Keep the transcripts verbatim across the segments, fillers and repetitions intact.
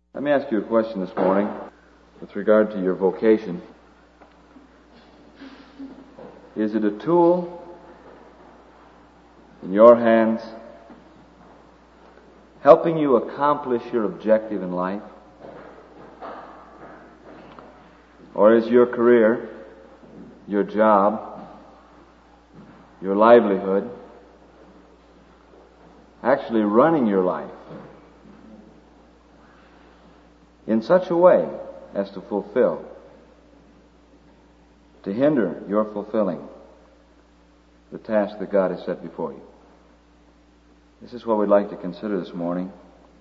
Let me ask you a question this morning with regard to your vocation. Is it a tool in your hands helping you accomplish your objective in life? Or is your career, your job, your livelihood actually running your life in such a way as to fulfill, to hinder your fulfilling the task that God has set before you? This is what we'd like to consider this morning.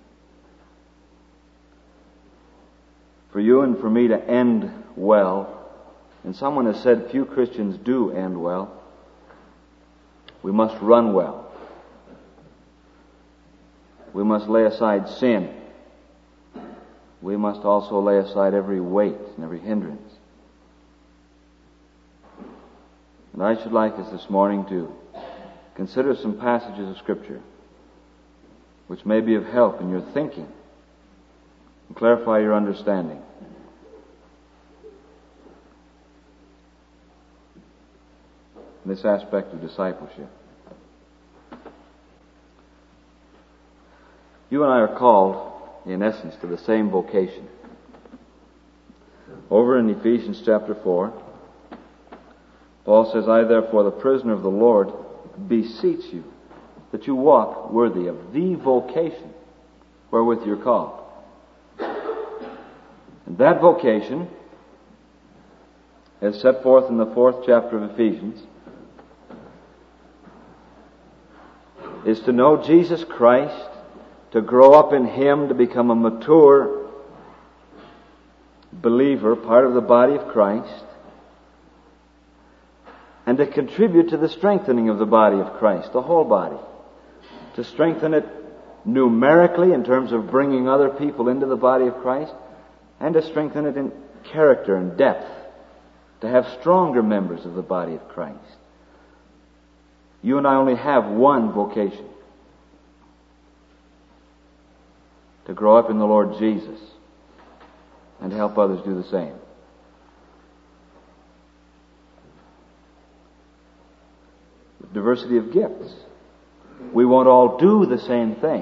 For you and for me to end well, and someone has said few Christians do end well, we must run well. We must lay aside sin. We must also lay aside every weight and every hindrance. And I should like us this morning to consider some passages of Scripture which may be of help in your thinking and clarify your understanding. In this aspect of discipleship. You and I are called, in essence, to the same vocation. Over in Ephesians chapter four, Paul says, I therefore, the prisoner of the Lord, beseech you that you walk worthy of the vocation wherewith you're called. And that vocation, as set forth in the fourth chapter of Ephesians, is to know Jesus Christ, to grow up in Him, to become a mature believer, part of the body of Christ, and to contribute to the strengthening of the body of Christ, the whole body. To strengthen it numerically in terms of bringing other people into the body of Christ, and to strengthen it in character and depth, to have stronger members of the body of Christ. You and I only have one vocation: to grow up in the Lord Jesus and help others do the same. With diversity of gifts, we won't all do the same thing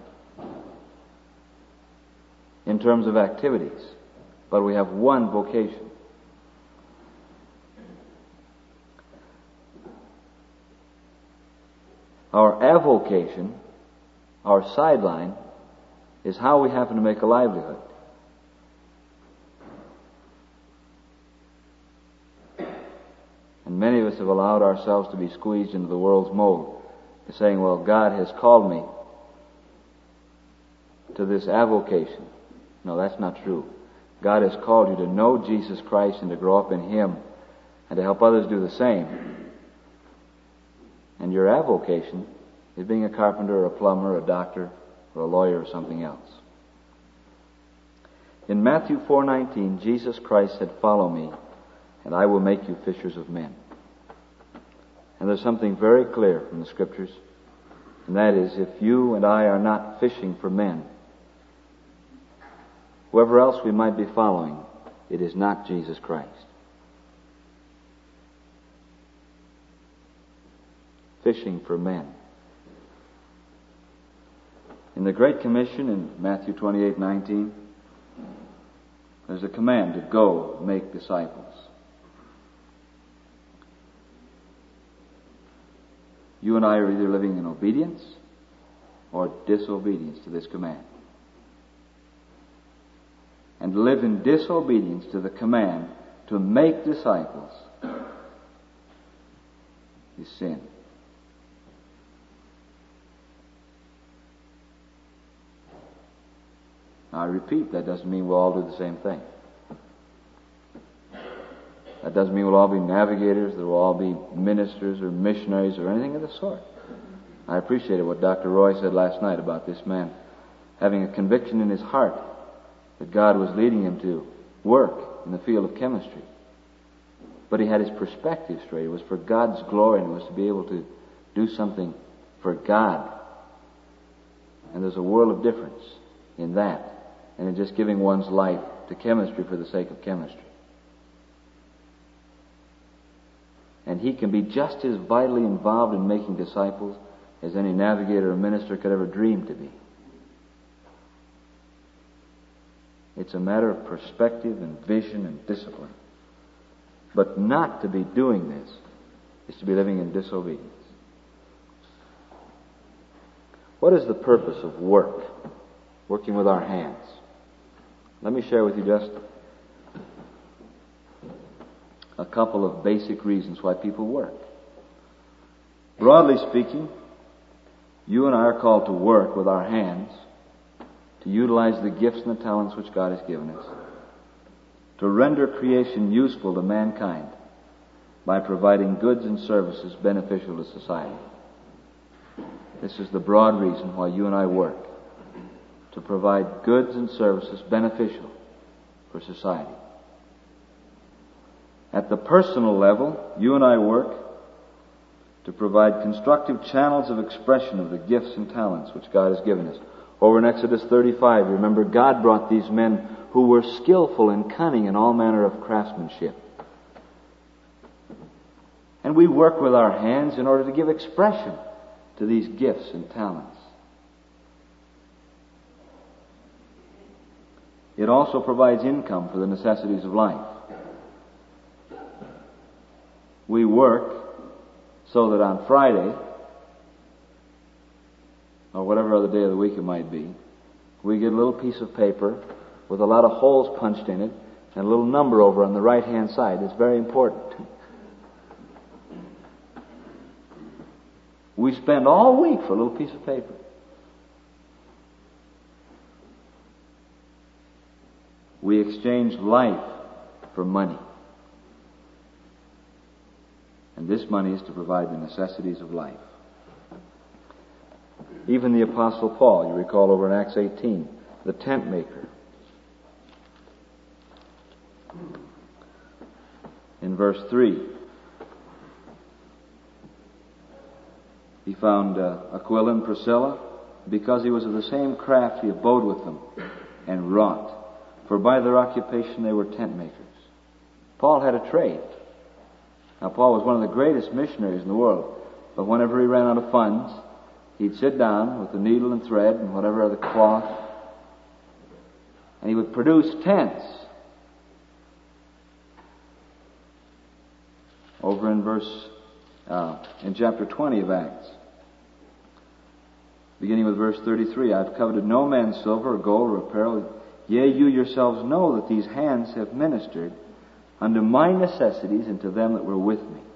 in terms of activities, but we have one vocation. Our avocation, our sideline, is how we happen to make a livelihood. And many of us have allowed ourselves to be squeezed into the world's mold, saying, well, God has called me to this avocation. No, that's not true. God has called you to know Jesus Christ and to grow up in Him and to help others do the same. And your avocation is being a carpenter or a plumber or a doctor or a lawyer or something else. In Matthew four nineteen, Jesus Christ said, follow me, and I will make you fishers of men. And there's something very clear from the Scriptures, and that is, if you and I are not fishing for men, whoever else we might be following, it is not Jesus Christ. Fishing for men. In the Great Commission in Matthew twenty-eight nineteen, there's a command to go make disciples. You and I are either living in obedience or disobedience to this command. And to live in disobedience to the command to make disciples is sin. Now, I repeat, that doesn't mean we'll all do the same thing. That doesn't mean we'll all be navigators, that we'll all be ministers or missionaries or anything of the sort. I appreciated what Doctor Roy said last night about this man having a conviction in his heart that God was leading him to work in the field of chemistry. But he had his perspective straight. It was for God's glory, and it was to be able to do something for God. And there's a world of difference in that and in just giving one's life to chemistry for the sake of chemistry. And he can be just as vitally involved in making disciples as any navigator or minister could ever dream to be. It's a matter of perspective and vision and discipline. But not to be doing this is to be living in disobedience. What is the purpose of work? Working with our hands. Let me share with you just a couple of basic reasons why people work. Broadly speaking, you and I are called to work with our hands, to utilize the gifts and the talents which God has given us, to render creation useful to mankind by providing goods and services beneficial to society. This is the broad reason why you and I work, to provide goods and services beneficial for society. At the personal level, you and I work to provide constructive channels of expression of the gifts and talents which God has given us. Over in Exodus thirty-five, remember, God brought these men who were skillful and cunning in all manner of craftsmanship. And we work with our hands in order to give expression to these gifts and talents. It also provides income for the necessities of life. We work so that on Friday, or whatever other day of the week it might be, we get a little piece of paper with a lot of holes punched in it and a little number over on the right-hand side. It's very important. We spend all week for a little piece of paper. We exchange life for money. And this money is to provide the necessities of life. Even the Apostle Paul, you recall over in Acts eighteen, the tent maker. In verse three, he found uh, Aquila and Priscilla. Because he was of the same craft, he abode with them and wrought. For by their occupation they were tent makers. Paul had a trade. Now, Paul was one of the greatest missionaries in the world. But whenever he ran out of funds, he'd sit down with the needle and thread and whatever other cloth, and he would produce tents. Over in verse, uh, in chapter twenty of Acts, beginning with verse thirty-three, I've coveted no man's silver or gold or apparel. Yea, you yourselves know that these hands have ministered unto my necessities and to them that were with me.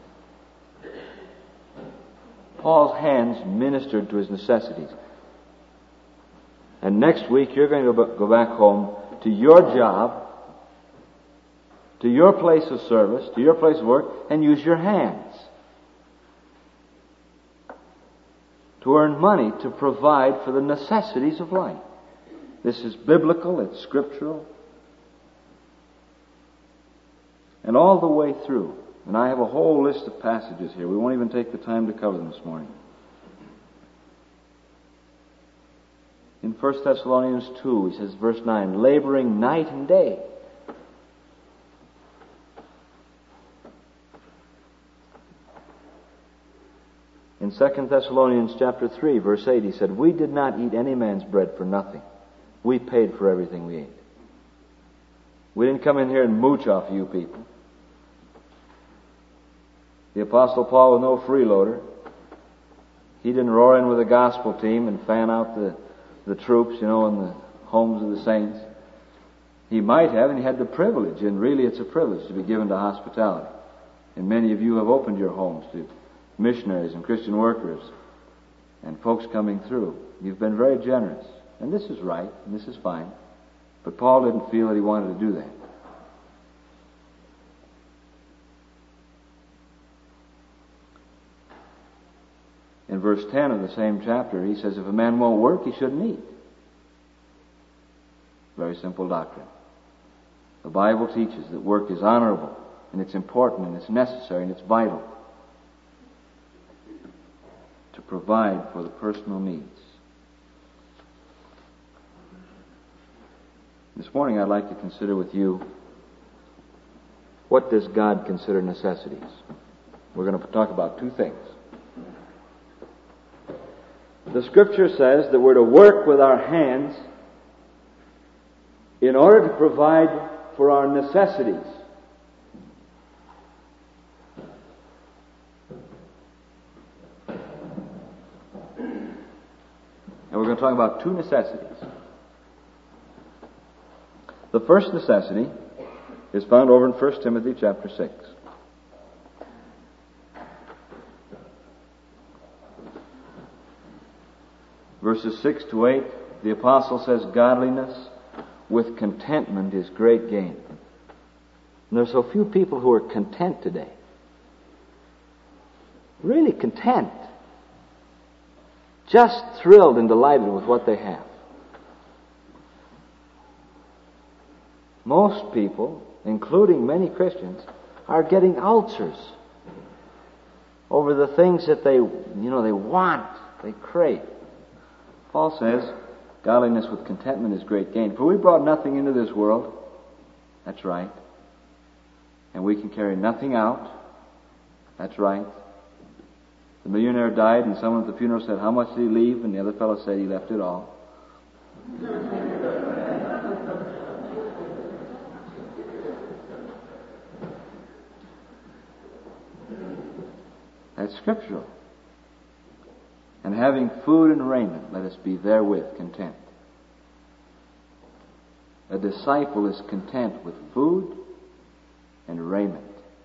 Paul's hands ministered to his necessities. And next week you're going to go back home to your job, to your place of service, to your place of work, and use your hands to earn money to provide for the necessities of life. This is biblical, it's scriptural. And all the way through. And I have a whole list of passages here. We won't even take the time to cover them this morning. In First Thessalonians two, he says, verse nine, laboring night and day. In Second Thessalonians chapter three, verse eight, he said, we did not eat any man's bread for nothing. We paid for everything we ate. We didn't come in here and mooch off you people. The Apostle Paul was no freeloader. He didn't roar in with a gospel team and fan out the, the troops, you know, in the homes of the saints. He might have, and he had the privilege, and really it's a privilege to be given to hospitality. And many of you have opened your homes to missionaries and Christian workers and folks coming through. You've been very generous. And this is right, and this is fine. But Paul didn't feel that he wanted to do that. In verse ten of the same chapter, he says, if a man won't work, he shouldn't eat. Very simple doctrine. The Bible teaches that work is honorable, and it's important, and it's necessary, and it's vital to provide for the personal needs. This morning I'd like to consider with you, what does God consider necessities? We're going to talk about two things. The Scripture says that we're to work with our hands in order to provide for our necessities. And we're going to talk about two necessities. The first necessity is found over in First Timothy chapter six. Verses six to eight, the apostle says, godliness with contentment is great gain. And there's so few people who are content today. Really content. Just thrilled and delighted with what they have. Most people, including many Christians, are getting ulcers over the things that they, you know, they want, they crave. Paul says, godliness with contentment is great gain. For we brought nothing into this world. That's right. And we can carry nothing out. That's right. The millionaire died, and someone at the funeral said, how much did he leave? And the other fellow said he left it all. That's scriptural. And having food and raiment, let us be therewith content. A disciple is content with food and raiment.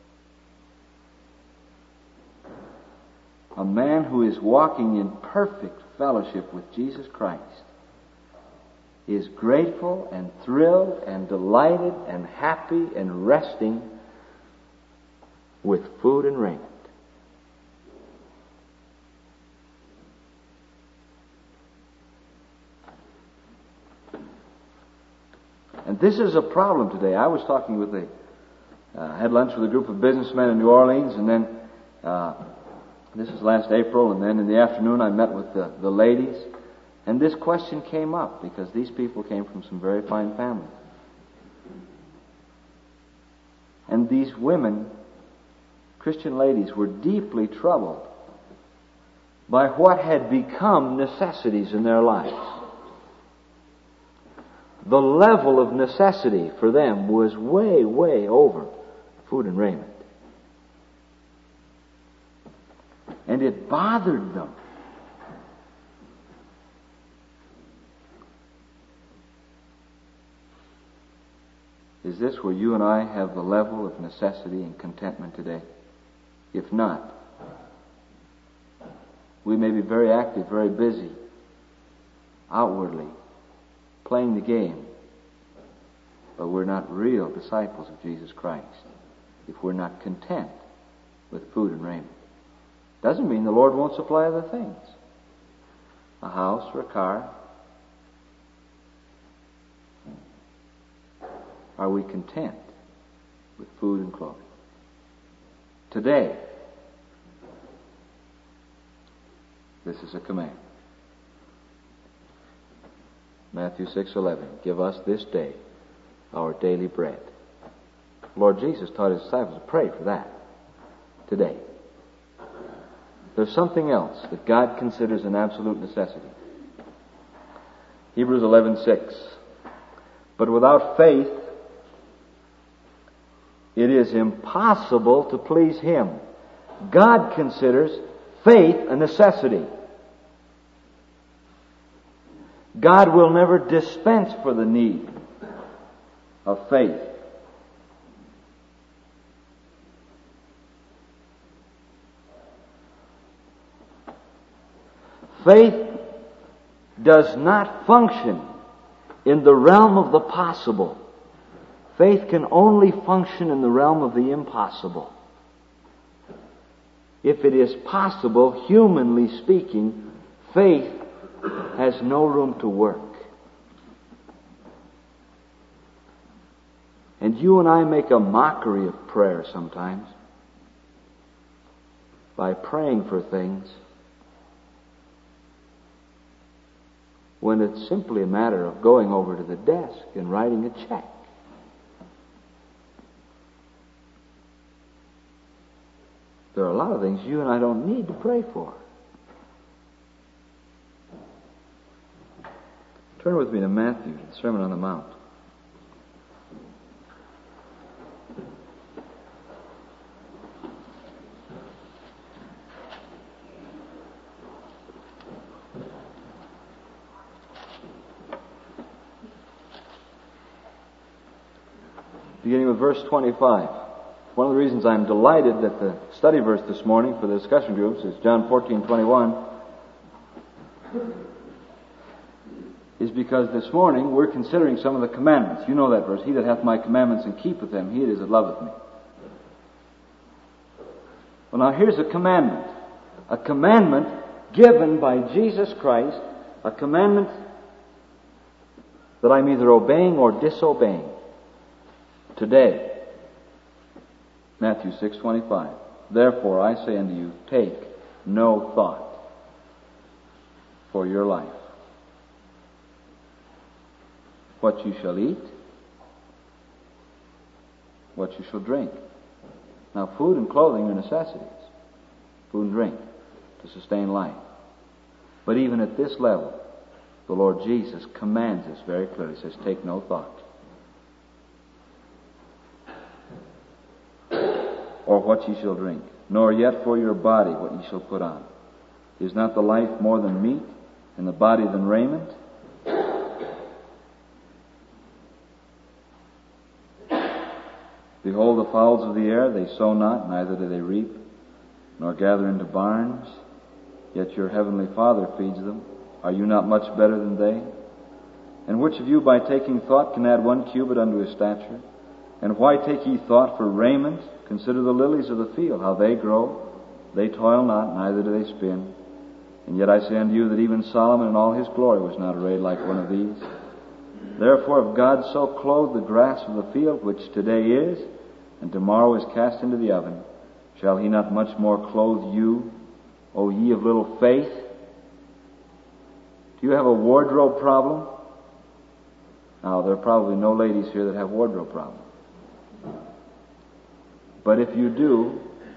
A man who is walking in perfect fellowship with Jesus Christ is grateful and thrilled and delighted and happy and resting with food and raiment. And this is a problem today. I was talking with a, uh, had lunch with a group of businessmen in New Orleans, and then, uh, this was last April, and then in the afternoon I met with the, the ladies, and this question came up because these people came from some very fine families. And these women, Christian ladies, were deeply troubled by what had become necessities in their lives. The level of necessity for them was way, way over food and raiment. And it bothered them. Is this where you and I have the level of necessity and contentment today? If not, we may be very active, very busy, outwardly, playing the game, but we're not real disciples of Jesus Christ if we're not content with food and raiment. Doesn't mean the Lord won't supply other things. A house or a car. Are we content with food and clothing? Today, this is a command. Matthew six eleven, give us this day our daily bread. Lord Jesus taught his disciples to pray for that today. There's something else that God considers an absolute necessity. Hebrews eleven six, but without faith it is impossible to please Him. God considers faith a necessity. God will never dispense for the need of faith. Faith does not function in the realm of the possible. Faith can only function in the realm of the impossible. If it is possible, humanly speaking, faith has no room to work. And you and I make a mockery of prayer sometimes by praying for things when it's simply a matter of going over to the desk and writing a check? There are a lot of things you and I don't need to pray for. Turn with me to Matthew, the Sermon on the Mount. Beginning with verse twenty-five. One of the reasons I'm delighted that the study verse this morning for the discussion groups is John fourteen twenty-one is because this morning we're considering some of the commandments. You know that verse. He that hath my commandments and keepeth them, he it is that loveth me. Well, now here's a commandment. A commandment given by Jesus Christ. A commandment that I'm either obeying or disobeying today. Matthew six twenty-five. Therefore I say unto you, take no thought for your life, what you shall eat, what you shall drink. Now, food and clothing are necessities. Food and drink to sustain life. But even at this level, the Lord Jesus commands us very clearly. He says, take no thought. Or what ye shall drink, nor yet for your body what ye shall put on. Is not the life more than meat, and the body than raiment? Behold the fowls of the air, they sow not, neither do they reap, nor gather into barns, yet your heavenly Father feeds them. Are you not much better than they? And which of you by taking thought can add one cubit unto his stature? And why take ye thought for raiment? Consider the lilies of the field, how they grow. They toil not, neither do they spin. And yet I say unto you that even Solomon in all his glory was not arrayed like one of these. Therefore, if God so clothe the grass of the field, which today is, and tomorrow is cast into the oven, shall he not much more clothe you, O ye of little faith? Do you have a wardrobe problem? Now, there are probably no ladies here that have wardrobe problems. But if you do,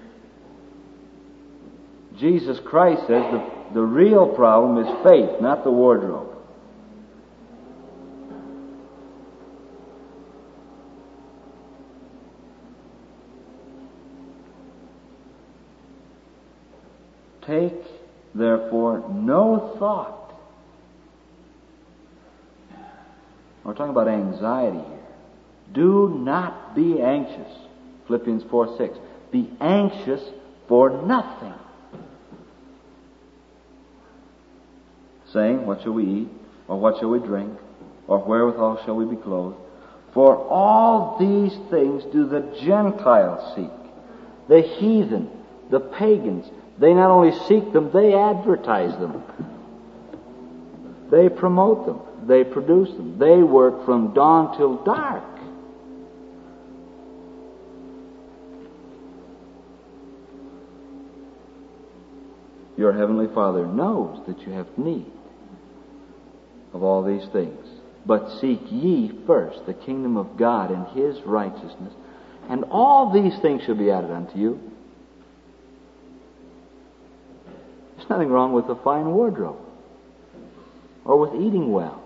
Jesus Christ says the, the real problem is faith, not the wardrobe. Take, therefore, no thought. We're talking about anxiety here. Do not be anxious. Philippians four six. Be anxious for nothing. Saying, what shall we eat? Or what shall we drink? Or wherewithal shall we be clothed? For all these things do the Gentiles seek. The heathen, the pagans, they not only seek them, they advertise them. They promote them. They produce them. They work from dawn till dark. Your heavenly Father knows that you have need of all these things. But seek ye first the kingdom of God and His righteousness, and all these things shall be added unto you. There's nothing wrong with a fine wardrobe or with eating well,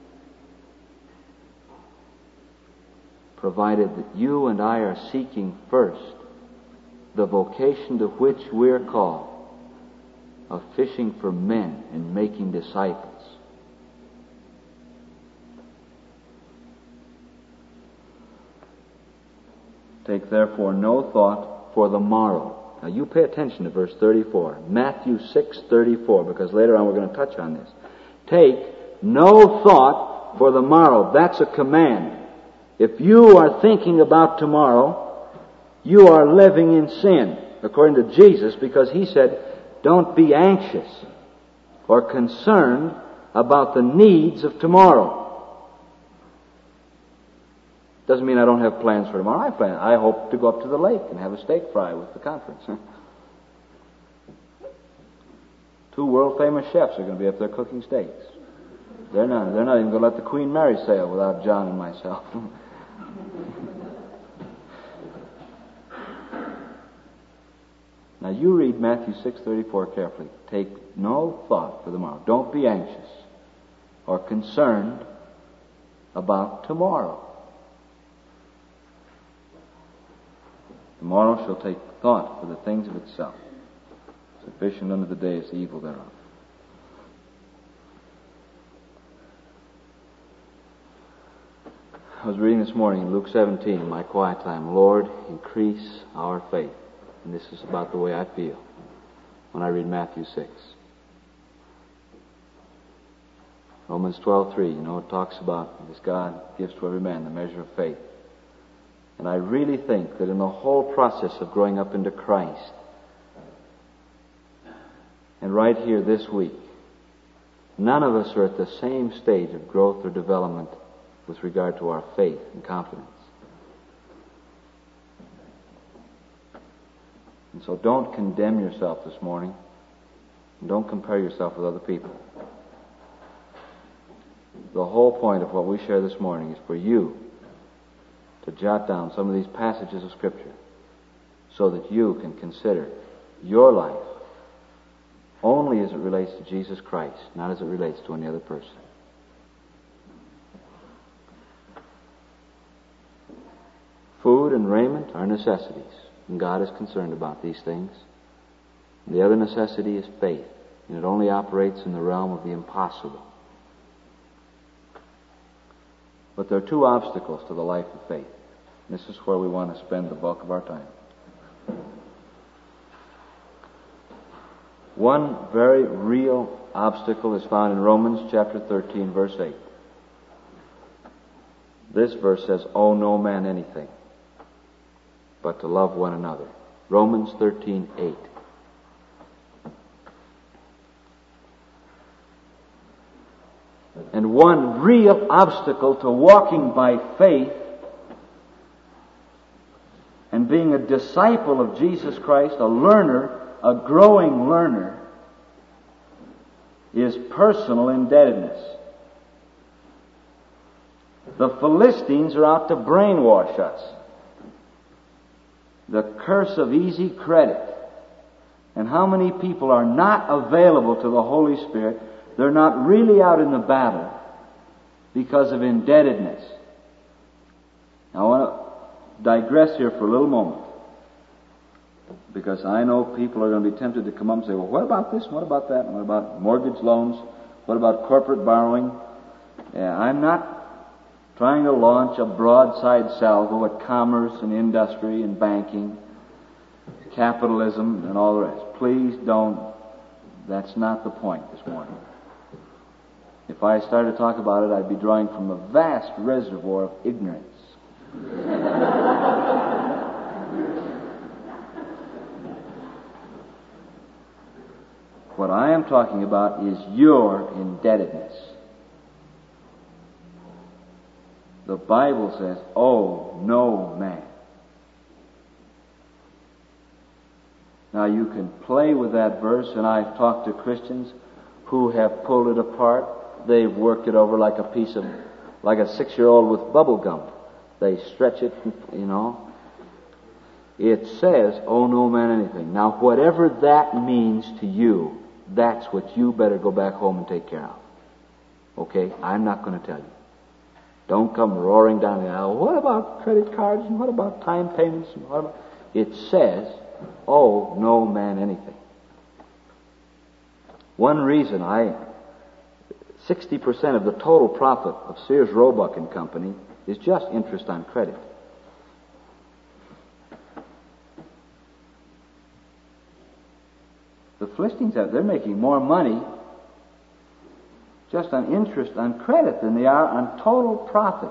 provided that you and I are seeking first the vocation to which we're called, of fishing for men and making disciples. Take therefore no thought for the morrow. Now you pay attention to verse thirty-four. Matthew six thirty-four, because later on we're going to touch on this. Take no thought for the morrow. That's a command. If you are thinking about tomorrow, you are living in sin, according to Jesus, because He said, don't be anxious or concerned about the needs of tomorrow. Doesn't mean I don't have plans for tomorrow. I plan. I hope to go up to the lake and have a steak fry with the conference. Two world famous chefs are going to be up there cooking steaks. They're not, they're not even going to let the Queen Mary sail without John and myself. Now you read Matthew six thirty-four carefully. Take no thought for the morrow. Don't be anxious or concerned about tomorrow. Tomorrow shall take thought for the things of itself. Sufficient unto the day is the evil thereof. I was reading this morning in Luke seventeen in my quiet time, Lord, increase our faith. And this is about the way I feel when I read Matthew six. Romans twelve three, you know, it talks about this God gives to every man the measure of faith. And I really think that in the whole process of growing up into Christ, and right here this week, none of us are at the same stage of growth or development with regard to our faith and confidence. And so don't condemn yourself this morning. And don't compare yourself with other people. The whole point of what we share this morning is for you to jot down some of these passages of Scripture so that you can consider your life only as it relates to Jesus Christ, not as it relates to any other person. Food and raiment are necessities, and God is concerned about these things. And the other necessity is faith, and it only operates in the realm of the impossible. But there are two obstacles to the life of faith. This is where we want to spend the bulk of our time. One very real obstacle is found in Romans chapter thirteen, verse eight. This verse says, owe no man anything but to love one another. Romans thirteen eight. And one real obstacle to walking by faith and being a disciple of Jesus Christ, a learner, a growing learner, is personal indebtedness. The Philistines are out to brainwash us. The curse of easy credit. And how many people are not available to the Holy Spirit? They're not really out in the battle because of indebtedness. Now I want to digress here for a little moment, because I know people are going to be tempted to come up and say, well, what about this? What about that? What about mortgage loans? What about corporate borrowing? Yeah, I'm not trying to launch a broadside salvo at commerce and industry and banking, capitalism and all the rest. Please don't. That's not the point this morning. If I started to talk about it, I'd be drawing from a vast reservoir of ignorance. What I am talking about is your indebtedness. The Bible says, owe no man. Now you can play with that verse, and I've talked to Christians who have pulled it apart. They've worked it over like a piece of, like a six-year-old with bubble gum. They stretch it, you know. It says, owe no man anything. Now whatever that means to you, that's what you better go back home and take care of. Okay? I'm not going to tell you. Don't come roaring down the aisle. What about credit cards? And what about time payments? And what about... It says, owe no man anything. One reason I... sixty percent of the total profit of Sears Roebuck and Company is just interest on credit. The Philistines, have, they're making more money just on interest on credit than they are on total profit.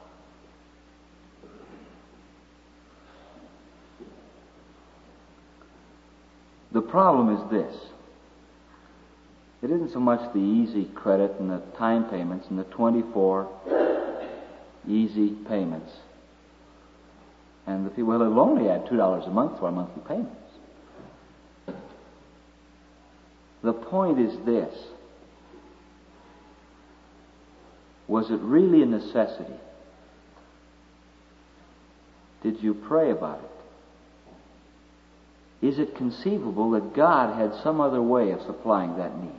The problem is this. It isn't so much the easy credit and the time payments and the twenty-four easy payments. And the people, well, they'll only add two dollars a month to our monthly payments. The point is this. Was it really a necessity? Did you pray about it? Is it conceivable that God had some other way of supplying that need?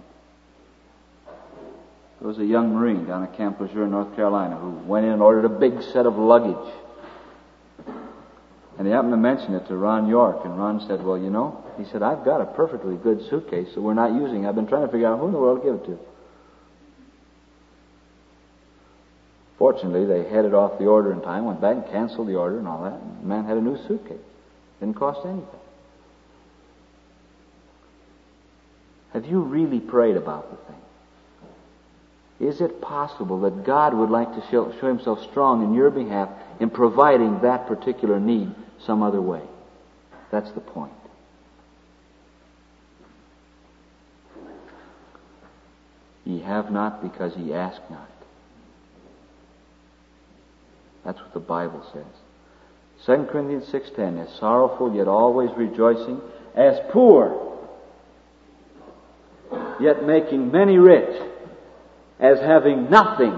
There was a young Marine down at Camp Lejeune, North Carolina, who went in and ordered a big set of luggage. And he happened to mention it to Ron York, and Ron said, well, you know, he said, I've got a perfectly good suitcase that we're not using. I've been trying to figure out who in the world to give it to. Fortunately, they headed off the order in time, went back and canceled the order and all that, and the man had a new suitcase. Didn't cost anything. Have you really prayed about the thing? Is it possible that God would like to show, show himself strong in your behalf in providing that particular need some other way? That's the point. Ye have not because ye ask not. That's what the Bible says. Second Corinthians six ten, as sorrowful yet always rejoicing, as poor yet making many rich, as having nothing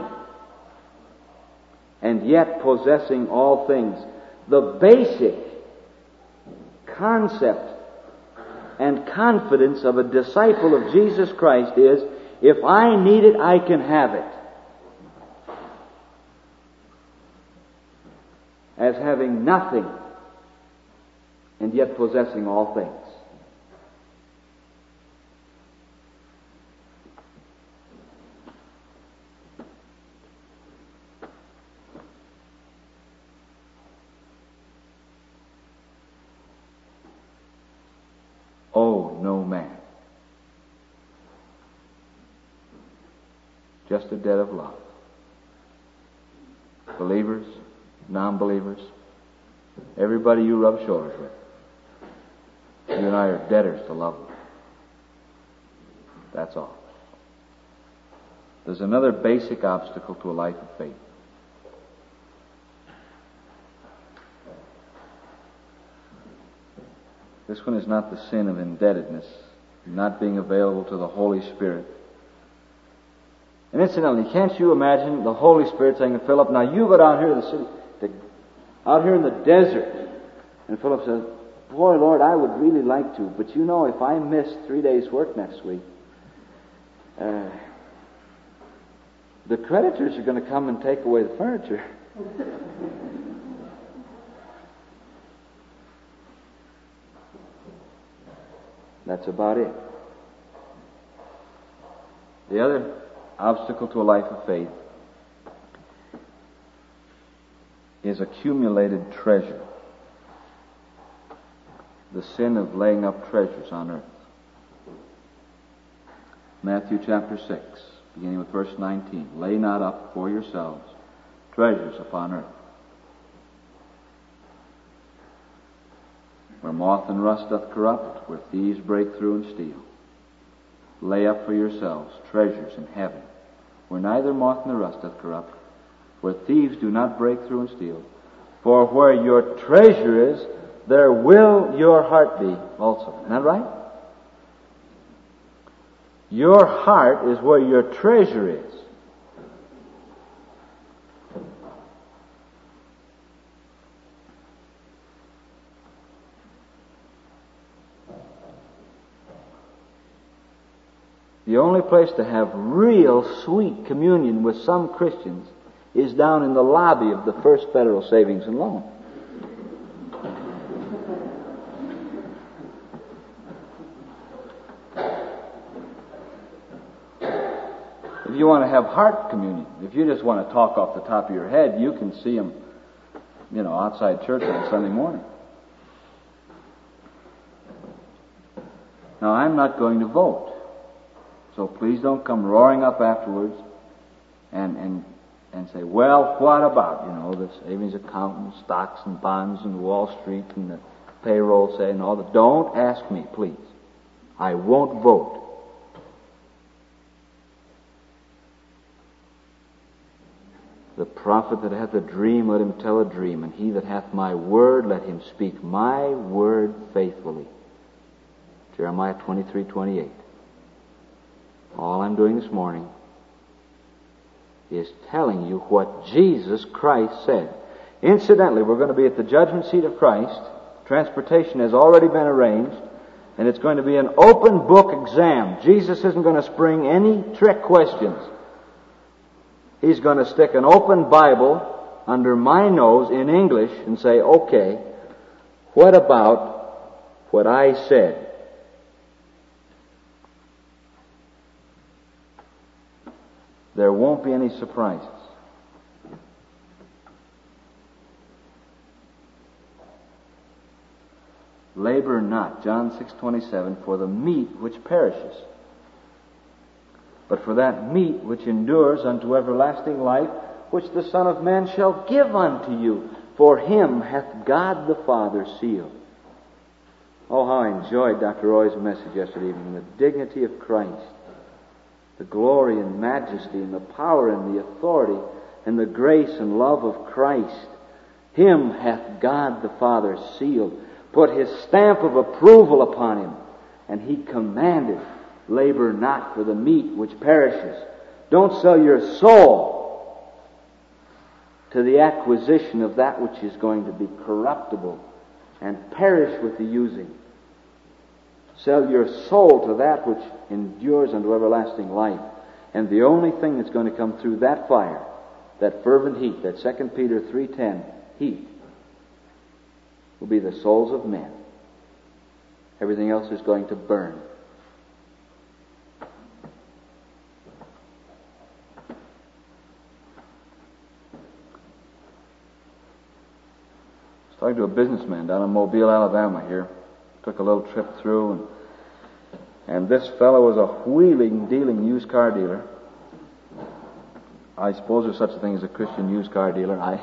and yet possessing all things. The basic concept and confidence of a disciple of Jesus Christ is, if I need it, I can have it. As having nothing and yet possessing all things. Oh, no man. Just a debt of love. Believers, non-believers, everybody you rub shoulders with. You and I are debtors to love them. That's all. There's another basic obstacle to a life of faith. This one is not the sin of indebtedness, not being available to the Holy Spirit. And incidentally, can't you imagine the Holy Spirit saying to Philip, now you go down here to the city, to, out here in the desert. And Philip says, boy, Lord, I would really like to, but you know, if I miss three days' work next week, uh, the creditors are going to come and take away the furniture. That's about it. The other obstacle to a life of faith is accumulated treasure. The sin of laying up treasures on earth. Matthew chapter six, beginning with verse nineteen. Lay not up for yourselves treasures upon earth, where moth and rust doth corrupt, where thieves break through and steal. Lay up for yourselves treasures in heaven, where neither moth nor rust doth corrupt, where thieves do not break through and steal. For where your treasure is, there will your heart be also. Isn't that right? Your heart is where your treasure is. The only place to have real sweet communion with some Christians is down in the lobby of the First Federal Savings and Loan. If you want to have heart communion, if you just want to talk off the top of your head, you can see them, you know, outside church on Sunday morning. Now, I'm not going to vote. So please don't come roaring up afterwards and and and say, well, what about, you know, the savings account and stocks and bonds and Wall Street and the payroll say and all that. Don't ask me, please. I won't vote. The prophet that hath a dream, let him tell a dream, and he that hath my word, let him speak my word faithfully. Jeremiah twenty-three twenty-eight. All I'm doing this morning is telling you what Jesus Christ said. Incidentally, we're going to be at the judgment seat of Christ. Transportation has already been arranged, and it's going to be an open book exam. Jesus isn't going to spring any trick questions. He's going to stick an open Bible under my nose in English and say, okay, what about what I said? There won't be any surprises. Labor not, John six twenty-seven, for the meat which perishes, but for that meat which endures unto everlasting life, which the Son of Man shall give unto you. For him hath God the Father sealed. Oh, how I enjoyed Doctor Roy's message yesterday evening. The dignity of Christ, the glory and majesty and the power and the authority and the grace and love of Christ. Him hath God the Father sealed, put his stamp of approval upon him, and he commanded, labor not for the meat which perishes. Don't sell your soul to the acquisition of that which is going to be corruptible and perish with the using. Sell your soul to that which endures unto everlasting life. And the only thing that's going to come through that fire, that fervent heat, that Second Peter three ten heat, will be the souls of men. Everything else is going to burn. I was talking to a businessman down in Mobile, Alabama here. Took a little trip through, and, and this fellow was a wheeling, dealing used car dealer. I suppose there's such a thing as a Christian used car dealer. I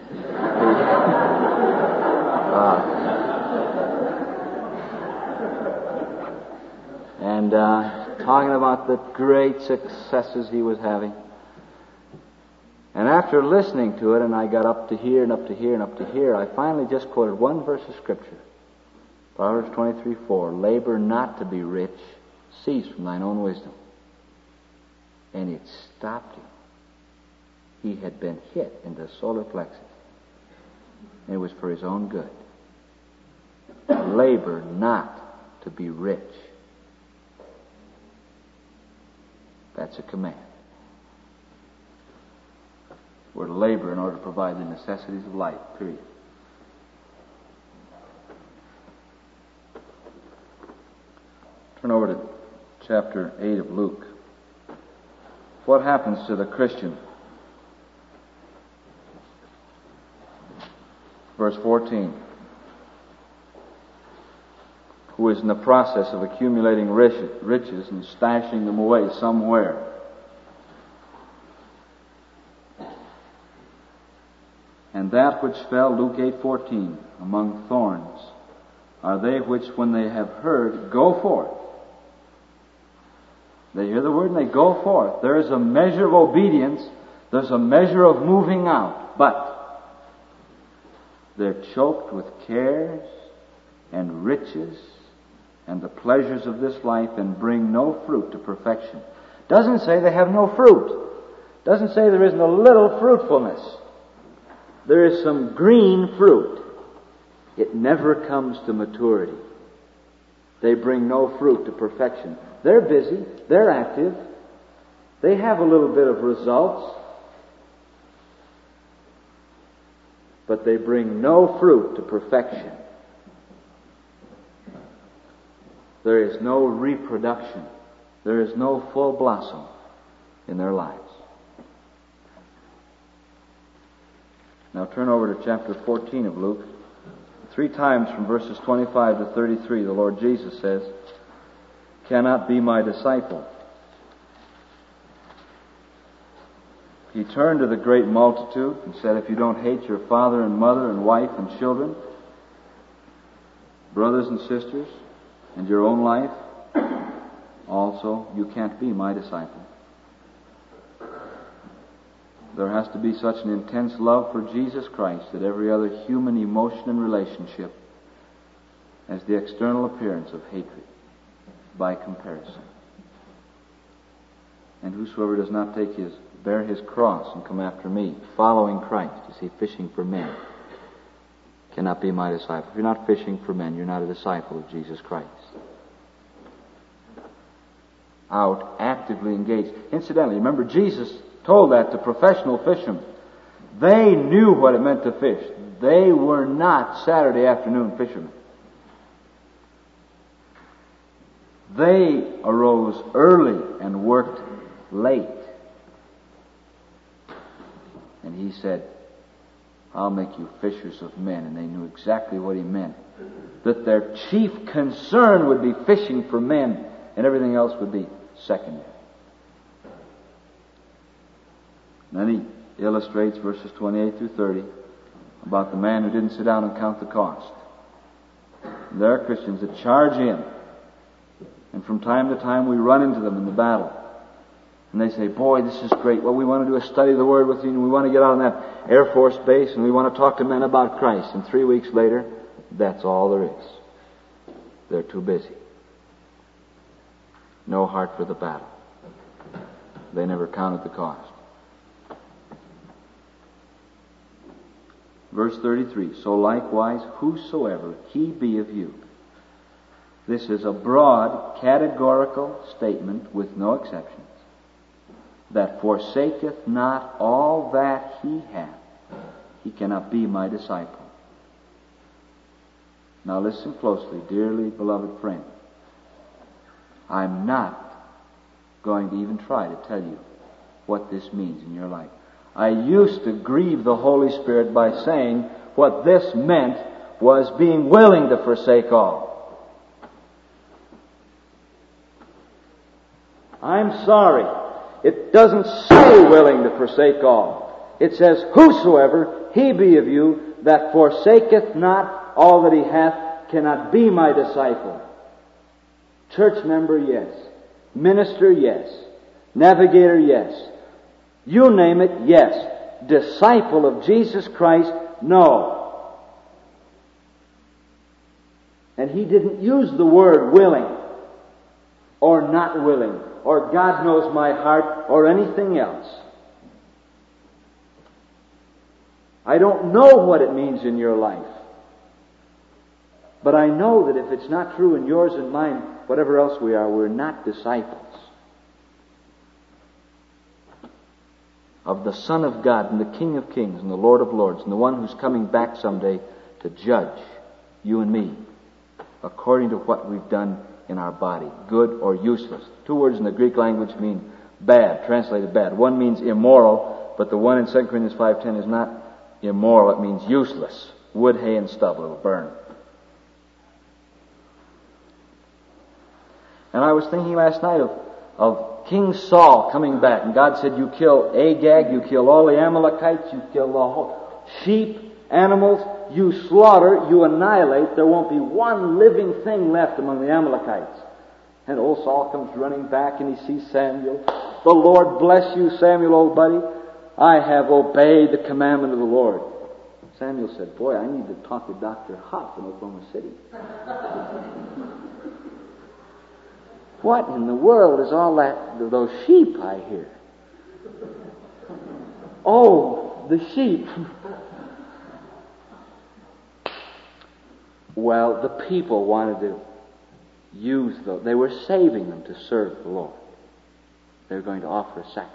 uh, and uh, talking about the great successes he was having. And after listening to it, and I got up to here and up to here and up to here, I finally just quoted one verse of Scripture. Proverbs twenty-three four, labor not to be rich, cease from thine own wisdom. And it stopped him. He had been hit in the solar plexus. And it was for his own good. Labor not to be rich. That's a command. We're to labor in order to provide the necessities of life, period. Turn over to chapter eight of Luke. What happens to the Christian? Verse fourteen. Who is in the process of accumulating riches and stashing them away somewhere. And that which fell, Luke eight fourteen, among thorns, are they which, when they have heard, go forth. They hear the word and they go forth. There is a measure of obedience. There's a measure of moving out. But they're choked with cares and riches and the pleasures of this life and bring no fruit to perfection. Doesn't say they have no fruit. Doesn't say there isn't a little fruitfulness. There is some green fruit. It never comes to maturity. They bring no fruit to perfection. They're busy. They're active. They have a little bit of results. But they bring no fruit to perfection. There is no reproduction. There is no full blossom in their lives. Now turn over to chapter fourteen of Luke. Three times from verses twenty-five to thirty-three, the Lord Jesus says, "Cannot be my disciple." He turned to the great multitude and said, "If you don't hate your father and mother and wife and children, brothers and sisters, and your own life, also you can't be my disciple." There has to be such an intense love for Jesus Christ that every other human emotion and relationship has the external appearance of hatred by comparison. And whosoever does not take his bear his cross and come after me, following Christ. You see, fishing for men cannot be my disciple. If you're not fishing for men, you're not a disciple of Jesus Christ. Out, actively engaged. Incidentally, remember Jesus told that to professional fishermen. They knew what it meant to fish. They were not Saturday afternoon fishermen. They arose early and worked late. And he said, I'll make you fishers of men. And they knew exactly what he meant. That their chief concern would be fishing for men, and everything else would be secondary. And then he illustrates verses twenty-eight through thirty about the man who didn't sit down and count the cost. And there are Christians that charge in, and from time to time we run into them in the battle. And they say, boy, this is great. What we want to do is study the Word with you, and we want to get out on that Air Force base, and we want to talk to men about Christ. And three weeks later, that's all there is. They're too busy. No heart for the battle. They never counted the cost. Verse thirty-three, so likewise, whosoever he be of you. This is a broad, categorical statement with no exceptions. That forsaketh not all that he hath, he cannot be my disciple. Now listen closely, dearly beloved friend. I'm not going to even try to tell you what this means in your life. I used to grieve the Holy Spirit by saying what this meant was being willing to forsake all. I'm sorry. It doesn't say willing to forsake all. It says, whosoever he be of you that forsaketh not all that he hath cannot be my disciple. Church member, yes. Minister, yes. Navigator, yes. You name it, yes. Disciple of Jesus Christ, no. And he didn't use the word willing or not willing or God knows my heart or anything else. I don't know what it means in your life. But I know that if it's not true in yours and mine, whatever else we are, we're not disciples of the Son of God and the King of Kings and the Lord of Lords and the one who's coming back someday to judge you and me according to what we've done in our body, good or useless. Two words in the Greek language mean bad, translated bad. One means immoral, but the one in Second Corinthians five ten is not immoral, it means useless. Wood, hay, and stubble, it'll burn. And I was thinking last night of, of King Saul coming back, and God said, you kill Agag, you kill all the Amalekites, you kill the whole sheep, animals, you slaughter, you annihilate, there won't be one living thing left among the Amalekites. And old Saul comes running back and he sees Samuel. The Lord bless you, Samuel, old buddy. I have obeyed the commandment of the Lord. Samuel said, boy, I need to talk to Doctor Huff in Oklahoma City. What in the world is all that, those sheep I hear? Oh, the sheep. Well, the people wanted to use those. They were saving them to serve the Lord. They were going to offer a sacrifice.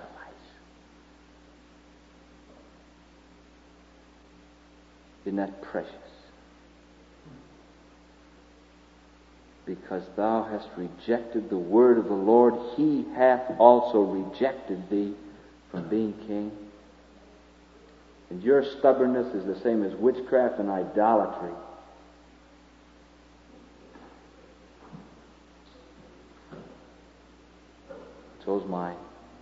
Isn't that precious? Because thou hast rejected the word of the Lord, he hath also rejected thee from being king. And your stubbornness is the same as witchcraft and idolatry. So's mine.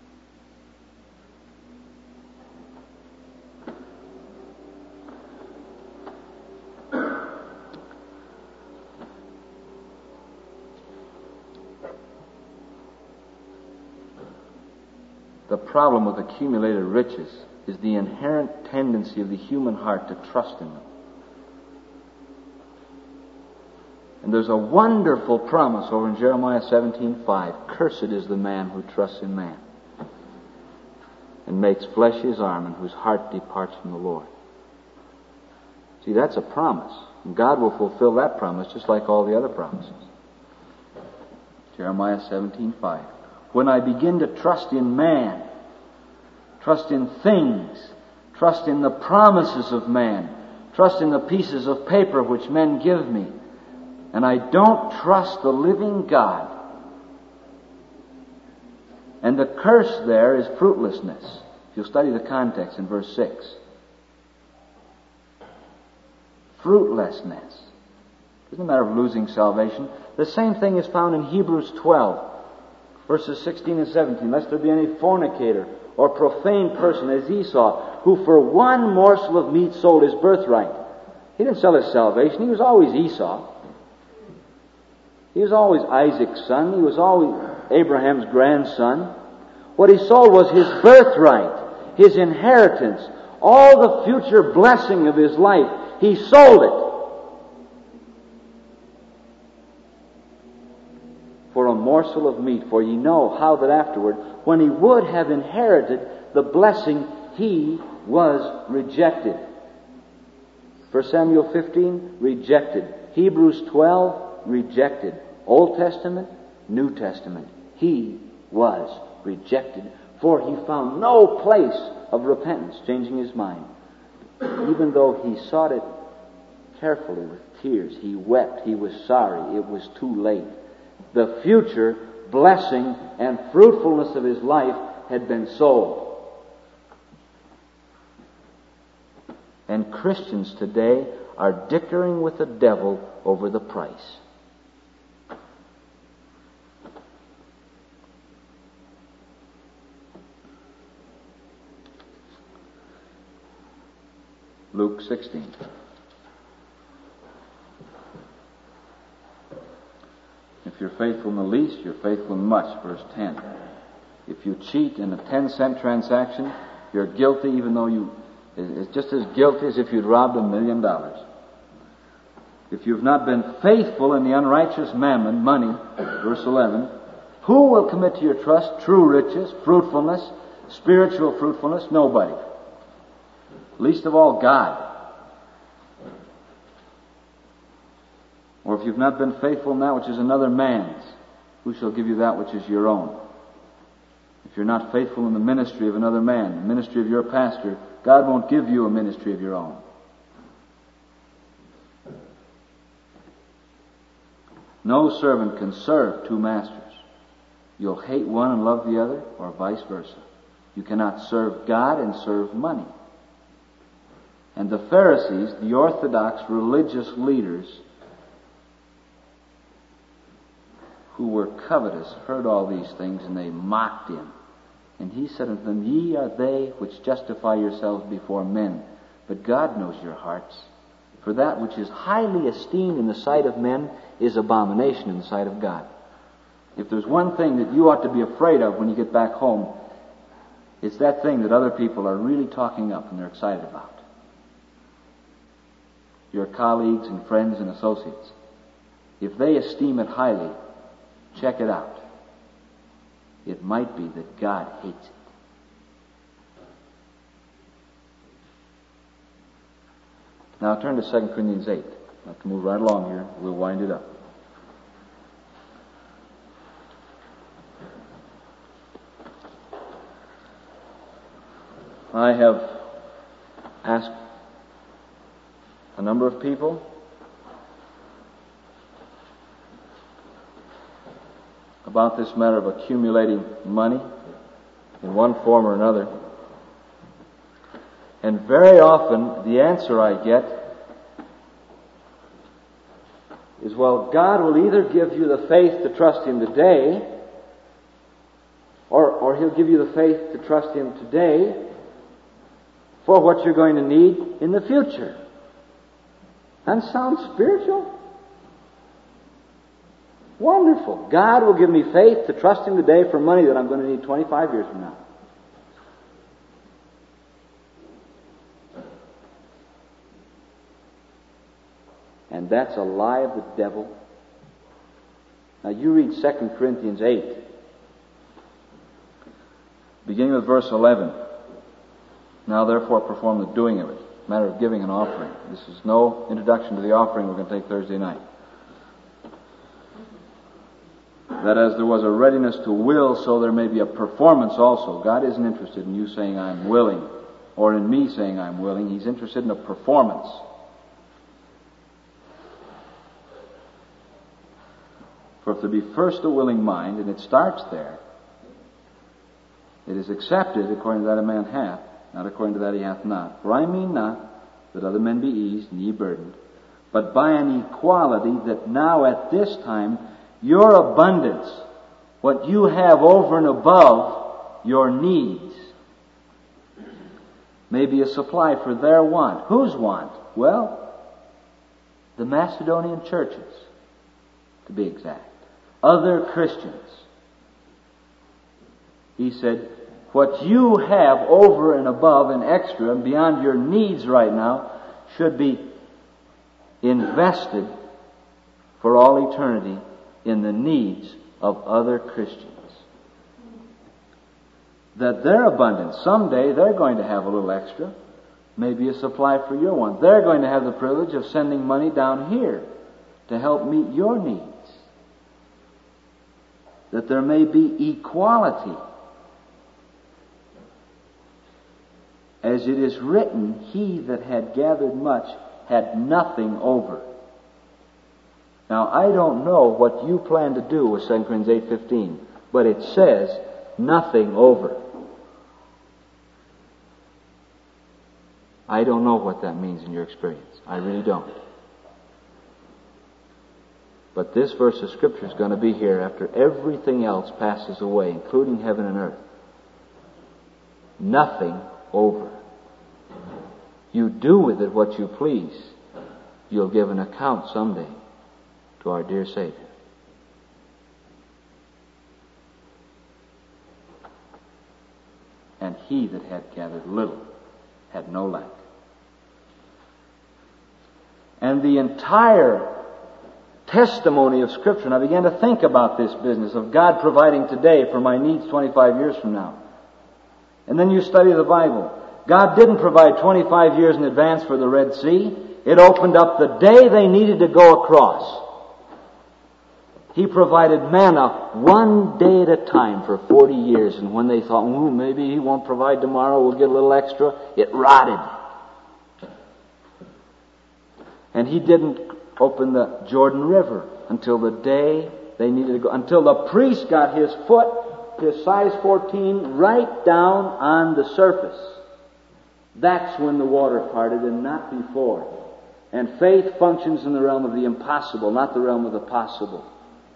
The problem with accumulated riches is the inherent tendency of the human heart to trust in them. And there's a wonderful promise over in Jeremiah seventeen five. Cursed is the man who trusts in man. and makes flesh his arm, and whose heart departs from the Lord. See, that's a promise. And God will fulfill that promise just like all the other promises. Jeremiah seventeen five. When I begin to trust in man, trust in things, trust in the promises of man, trust in the pieces of paper which men give me, and I don't trust the living God. And the curse there is fruitlessness. If you'll study the context in verse six. Fruitlessness. It isn't a matter of losing salvation. The same thing is found in Hebrews twelve, verses sixteen and seventeen. Lest there be any fornicator or profane person as Esau, who for one morsel of meat sold his birthright. He didn't sell his salvation. He was always Esau. He was always Isaac's son. He was always Abraham's grandson. What he sold was his birthright, his inheritance, all the future blessing of his life. He sold it for a morsel of meat. For ye know how that afterward, when he would have inherited the blessing, he was rejected. First Samuel fifteen, rejected. Hebrews twelve, rejected. Old Testament, New Testament. He was rejected, for he found no place of repentance, changing his mind. Even though he sought it carefully with tears, he wept, he was sorry, it was too late. The future blessing and fruitfulness of his life had been sold. And Christians today are dickering with the devil over the price. Luke sixteen. If you're faithful in the least, you're faithful in much, verse ten. If you cheat in a ten-cent transaction, you're guilty even though you... It's just as guilty as if you'd robbed a million dollars. If you've not been faithful in the unrighteous mammon, money, verse eleven, who will commit to your trust true riches, fruitfulness, spiritual fruitfulness? Nobody. Least of all, God. Or if you've not been faithful in that which is another man's, who shall give you that which is your own? If you're not faithful in the ministry of another man, the ministry of your pastor, God won't give you a ministry of your own. No servant can serve two masters. You'll hate one and love the other, or vice versa. You cannot serve God and serve money. And the Pharisees, the orthodox religious leaders who were covetous, heard all these things, and they mocked him. And he said unto them, Ye are they which justify yourselves before men, but God knows your hearts. For that which is highly esteemed in the sight of men is abomination in the sight of God. If there's one thing that you ought to be afraid of when you get back home, it's that thing that other people are really talking up and they're excited about. Your colleagues and friends and associates. If they esteem it highly, check it out. It might be that God hates it. Now turn to Second Corinthians eight. I have to move right along here. We'll wind it up. I have asked a number of people about this matter of accumulating money in one form or another. And very often the answer I get is, well, God will either give you the faith to trust Him today, or, or He'll give you the faith to trust Him today for what you're going to need in the future. That sounds spiritual. Wonderful. God will give me faith to trust Him today for money that I'm going to need twenty-five years from now. And that's a lie of the devil. Now you read Second Corinthians eight, beginning with verse eleven. Now therefore perform the doing of it. Matter of giving an offering. This is no introduction to the offering we're going to take Thursday night. That as there was a readiness to will, so there may be a performance also. God isn't interested in you saying, I'm willing, or in me saying, I'm willing. He's interested in a performance. For if there be first a willing mind, and it starts there, it is accepted according to that a man hath, not according to that he hath not. For I mean not that other men be eased, and ye burdened, but by an equality that now at this time your abundance, what you have over and above your needs, may be a supply for their want. Whose want? Well, the Macedonian churches, to be exact. Other Christians. He said, what you have over and above and extra and beyond your needs right now should be invested for all eternity in the needs of other Christians. That their abundance, someday they're going to have a little extra, maybe a supply for your one. They're going to have the privilege of sending money down here to help meet your needs. That there may be equality. As it is written, he that had gathered much had nothing over. Now, I don't know what you plan to do with Second Corinthians eight fifteen, but it says nothing over. I don't know what that means in your experience. I really don't. But this verse of Scripture is going to be here after everything else passes away, including heaven and earth. Nothing over. You do with it what you please. You'll give an account someday to our dear Savior. And he that had gathered little had no lack. And the entire testimony of Scripture, and I began to think about this business of God providing today for my needs twenty-five years from now. And then you study the Bible. God didn't provide twenty-five years in advance for the Red Sea. It opened up the day they needed to go across. He provided manna one day at a time for forty years. And when they thought, oh, maybe He won't provide tomorrow, we'll get a little extra, it rotted. And He didn't open the Jordan River until the day they needed to go, until the priest got his foot, his size fourteen, right down on the surface. That's when the water parted and not before. And faith functions in the realm of the impossible, not the realm of the possible.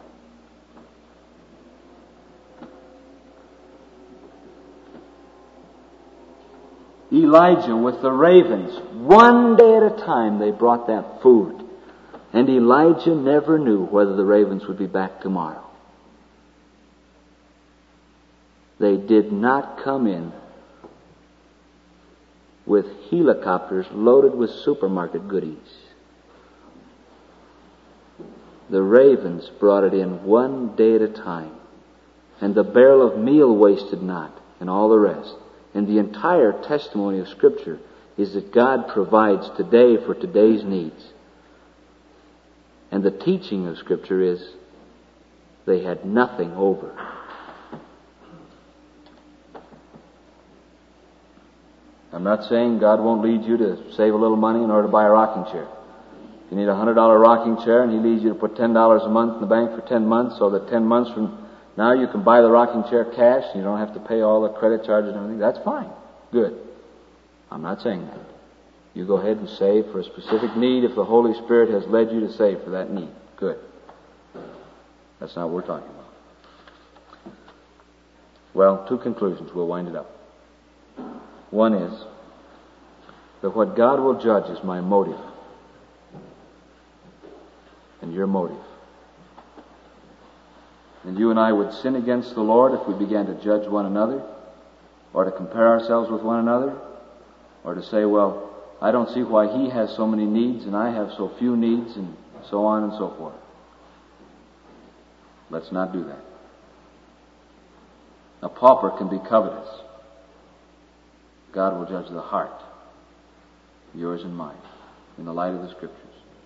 Elijah with the ravens, one day at a time they brought that food. And Elijah never knew whether the ravens would be back tomorrow. They did not come in with helicopters loaded with supermarket goodies. The ravens brought it in one day at a time. And the barrel of meal wasted not, and all the rest. And the entire testimony of Scripture is that God provides today for today's needs. And the teaching of Scripture is they had nothing over. I'm not saying God won't lead you to save a little money in order to buy a rocking chair. If you need a one hundred dollar rocking chair and He leads you to put ten dollars a month in the bank for ten months, so that ten months from now you can buy the rocking chair cash and you don't have to pay all the credit charges and everything, that's fine. Good. I'm not saying that. You go ahead and save for a specific need if the Holy Spirit has led you to save for that need. Good. That's not what we're talking about. Well, two conclusions. We'll wind it up. One is that what God will judge is my motive and your motive. And you and I would sin against the Lord if we began to judge one another, or to compare ourselves with one another, or to say, well, I don't see why he has so many needs and I have so few needs, and so on and so forth. Let's not do that. A pauper can be covetous. God will judge the heart, yours and mine, in the light of the Scriptures.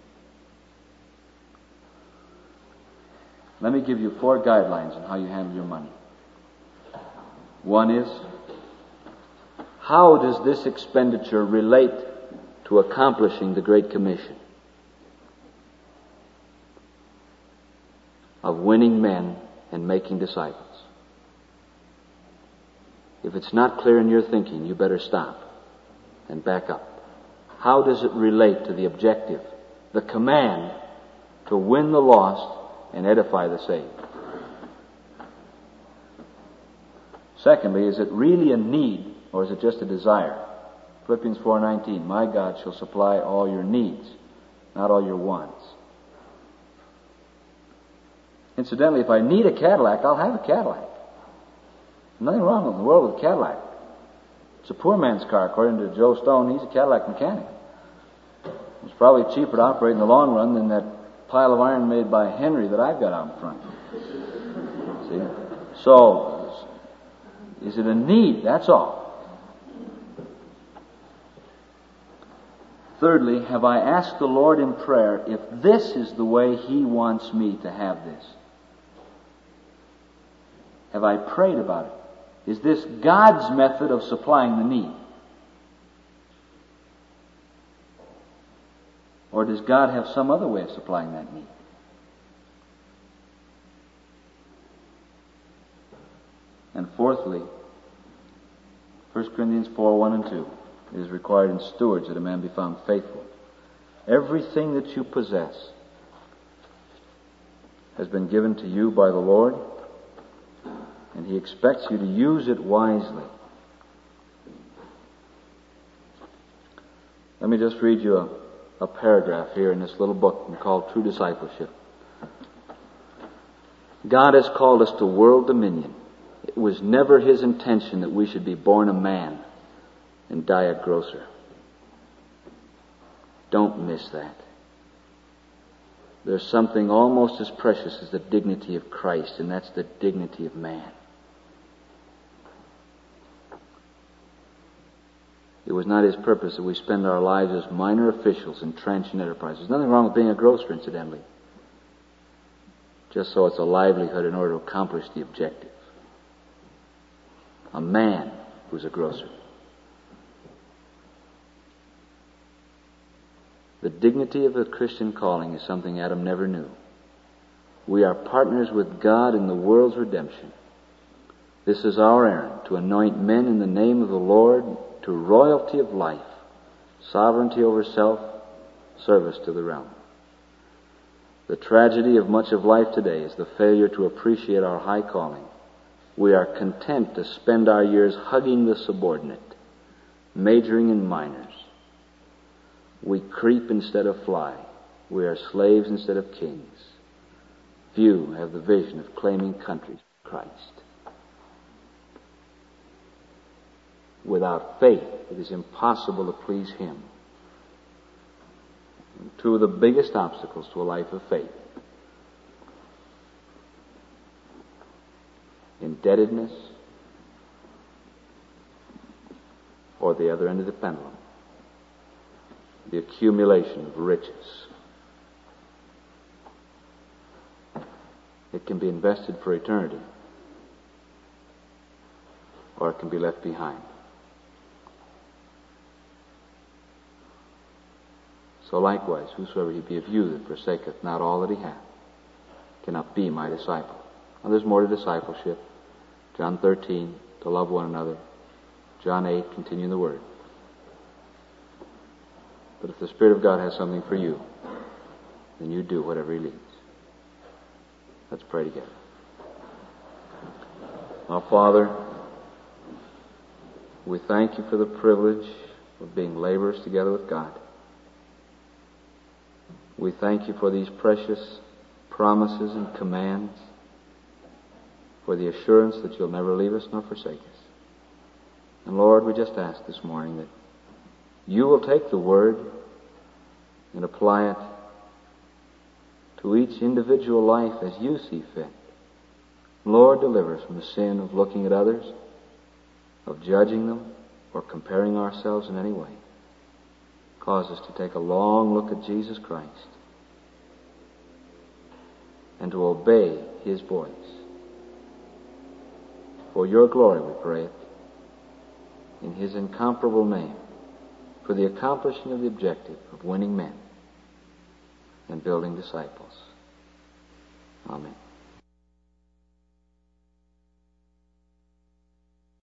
Let me give you four guidelines on how you handle your money. One is, how does this expenditure relate to accomplishing the Great Commission of winning men and making disciples? If it's not clear in your thinking, you better stop and back up. How does it relate to the objective, the command to win the lost and edify the saved? Secondly, is it really a need or is it just a desire? Philippians four nineteen, my God shall supply all your needs, not all your wants. Incidentally, if I need a Cadillac, I'll have a Cadillac. Nothing wrong in the world with a Cadillac. It's a poor man's car, according to Joe Stone. He's a Cadillac mechanic. It's probably cheaper to operate in the long run than that pile of iron made by Henry that I've got out in front. See? So, is it a need? That's all. Thirdly, have I asked the Lord in prayer if this is the way He wants me to have this? Have I prayed about it? Is this God's method of supplying the need? Or does God have some other way of supplying that need? And fourthly, First Corinthians four, one and two, it is required in stewards that a man be found faithful. Everything that you possess has been given to you by the Lord, and He expects you to use it wisely. Let me just read you a, a paragraph here in this little book called True Discipleship. God has called us to world dominion. It was never His intention that we should be born a man and die a grocer. Don't miss that. There's something almost as precious as the dignity of Christ, and that's the dignity of man. It was not His purpose that we spend our lives as minor officials in transient enterprises. There's nothing wrong with being a grocer, incidentally. Just so it's a livelihood in order to accomplish the objective. A man who's a grocer. The dignity of the Christian calling is something Adam never knew. We are partners with God in the world's redemption. This is our errand, to anoint men in the name of the Lord to royalty of life, sovereignty over self, service to the realm. The tragedy of much of life today is the failure to appreciate our high calling. We are content to spend our years hugging the subordinate, majoring in minors. We creep instead of fly. We are slaves instead of kings. Few have the vision of claiming countries for Christ. Without faith, it is impossible to please Him. And two of the biggest obstacles to a life of faith: indebtedness, or the other end of the pendulum, the accumulation of riches. It can be invested for eternity, or it can be left behind. So likewise, whosoever he be of you that forsaketh not all that he hath cannot be my disciple. Now there's more to discipleship. John thirteen, to love one another. John eight, continue in the Word. But if the Spirit of God has something for you, then you do whatever He leads. Let's pray together. Our Father, we thank You for the privilege of being laborers together with God. We thank You for these precious promises and commands, for the assurance that You'll never leave us nor forsake us. And Lord, we just ask this morning that You will take the Word and apply it to each individual life as You see fit. Lord, deliver us from the sin of looking at others, of judging them, or comparing ourselves in any way. Cause us to take a long look at Jesus Christ and to obey His voice. For your glory we pray it, in His incomparable name, for the accomplishing of the objective of winning men and building disciples. Amen.